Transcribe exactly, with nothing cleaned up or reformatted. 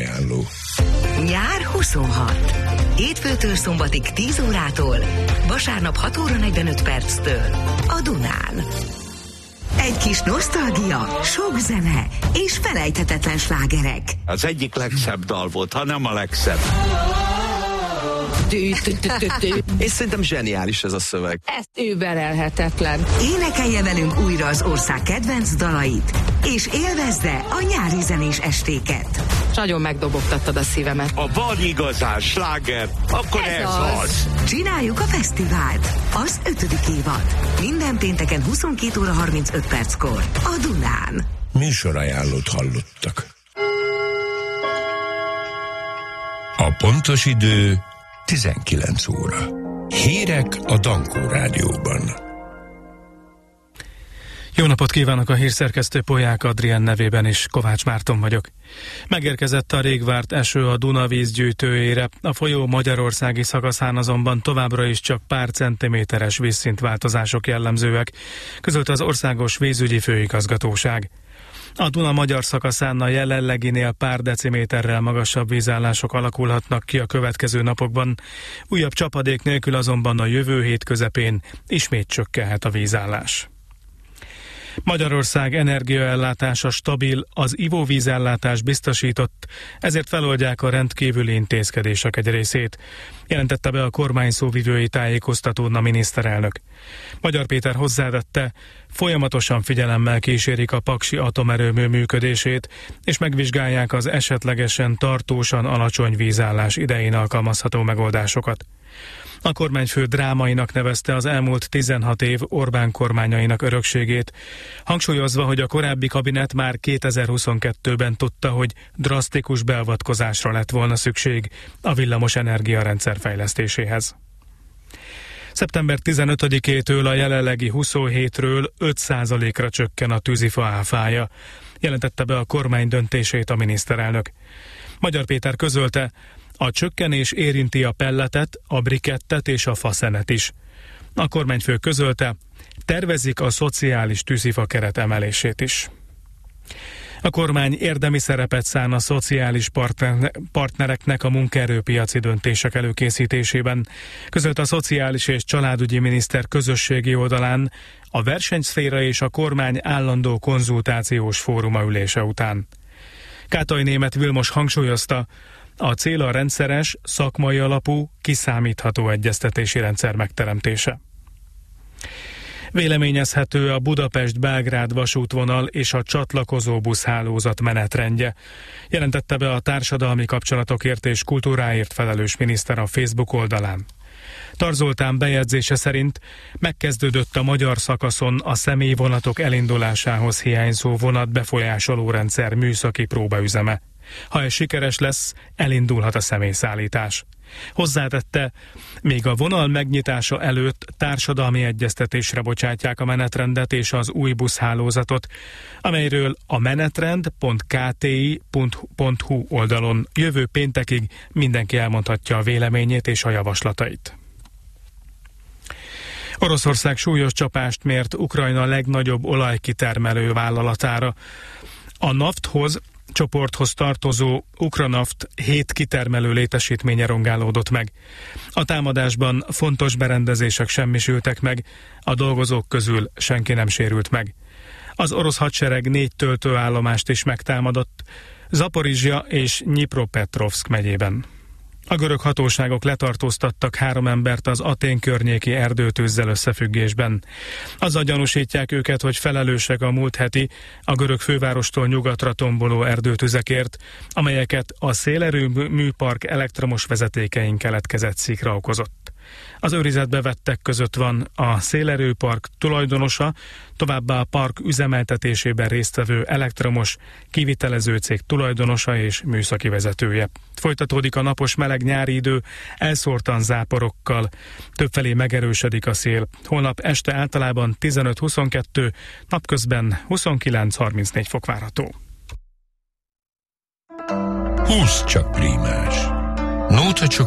Műsorajánló. Nyár huszonhat. Hétfőtől szombatig tíz órától, vasárnap hat óra negyvenöt perctől a Dunán. Egy kis nosztalgia, sok zene és felejthetetlen slágerek. Az egyik legszebb dal volt, ha nem a legszebb. És szerintem zseniális ez a szöveg. Ez überelhetetlen. Énekelje velünk újra az ország kedvenc dalait, és élvezze a nyári zenés estéket. Nagyon megdobogtattad a szívemet. Ha van igazán sláger, akkor ez, ez az. az. Csináljuk a fesztivált, az ötödik évad. Minden pénteken huszonkét óra harmincöt perckor a Dunán. Műsorajánlót hallottak. A pontos idő tizenkilenc óra. Hírek a Dankó Rádióban. Jó napot kívánok, a hírszerkesztő Polyák Adrián nevében is, Kovács Márton vagyok. Megérkezett a rég várt eső a Duna vízgyűjtőjére, a folyó magyarországi szakaszán azonban továbbra is csak pár centiméteres vízszintváltozások jellemzőek, közölte az Országos Vízügyi Főigazgatóság. A Duna magyar szakaszán a jelenleginél pár deciméterrel magasabb vízállások alakulhatnak ki a következő napokban, újabb csapadék nélkül azonban a jövő hét közepén ismét csökkenhet a vízállás. Magyarország energiaellátása stabil, az ivóvízellátás biztosított, ezért feloldják a rendkívüli intézkedések egy részét, jelentette be a kormány szóvivői tájékoztatón a miniszterelnök. Magyar Péter hozzátette, folyamatosan figyelemmel kísérik a paksi atomerőmű működését, és megvizsgálják az esetlegesen tartósan alacsony vízállás idején alkalmazható megoldásokat. A kormányfő drámainak nevezte az elmúlt tizenhat év Orbán kormányainak örökségét, hangsúlyozva, hogy a korábbi kabinet már kétezer-huszonkettőben tudta, hogy drasztikus beavatkozásra lett volna szükség a villamos energiarendszer fejlesztéséhez. szeptember tizenötödikétől a jelenlegi huszonhétről öt százalékra csökken a tűzifa áfája, jelentette be a kormány döntését a miniszterelnök. Magyar Péter közölte, a csökkenés érinti a pelletet, a brikettet és a faszenet is. A kormányfő közölte, tervezik a szociális tűzifa keret emelését is. A kormány érdemi szerepet szán a szociális partner, partnereknek a munkaerőpiaci döntések előkészítésében, közölte a Szociális és Családügyi Miniszter közösségi oldalán a versenyszféra és a kormány állandó konzultációs fóruma ülése után. Kátai Németh Vilmos hangsúlyozta, a cél a rendszeres, szakmai alapú, kiszámítható egyeztetési rendszer megteremtése. Véleményezhető a Budapest-Belgrád vasútvonal és a csatlakozó buszhálózat menetrendje, jelentette be a társadalmi kapcsolatokért és kultúráért felelős miniszter a Facebook oldalán. Tarz Zoltán bejegyzése szerint megkezdődött a magyar szakaszon a személyvonatok elindulásához hiányzó vonatbefolyásoló rendszer műszaki próbaüzeme. Ha ez sikeres lesz, elindulhat a személyszállítás. Hozzátette, még a vonal megnyitása előtt társadalmi egyeztetésre bocsátják a menetrendet és az új buszhálózatot, amelyről a menetrend pont k t i pont h u oldalon jövő péntekig mindenki elmondhatja a véleményét és a javaslatait. Oroszország súlyos csapást mért Ukrajna legnagyobb olajkitermelő vállalatára. A Nafthoz csoporthoz tartozó Ukranaft hét kitermelő létesítménye rongálódott meg. A támadásban fontos berendezések semmisültek meg, a dolgozók közül senki nem sérült meg. Az orosz hadsereg négy töltőállomást is megtámadott, Zaporizsja és Nyipropetrovszk megyében. A görög hatóságok letartóztattak három embert az Atén környéki erdőtűzzel összefüggésben. Azzal gyanúsítják őket, hogy felelősek a múlt heti, a görög fővárostól nyugatra tomboló erdőtüzekért, amelyeket a szélerőműpark elektromos vezetékein keletkezett szikra okozott. Az őrizetbe vettek között van a szélerőpark tulajdonosa, továbbá a park üzemeltetésében résztvevő elektromos kivitelező cég tulajdonosa és műszaki vezetője. Folytatódik a napos meleg nyári idő, elszórtan záporokkal, többfelé megerősödik a szél. Holnap este általában tizenöt-huszonkettő, napközben huszonkilenc-harmincnégy fok várható. húsz csak prímás. Nóta csak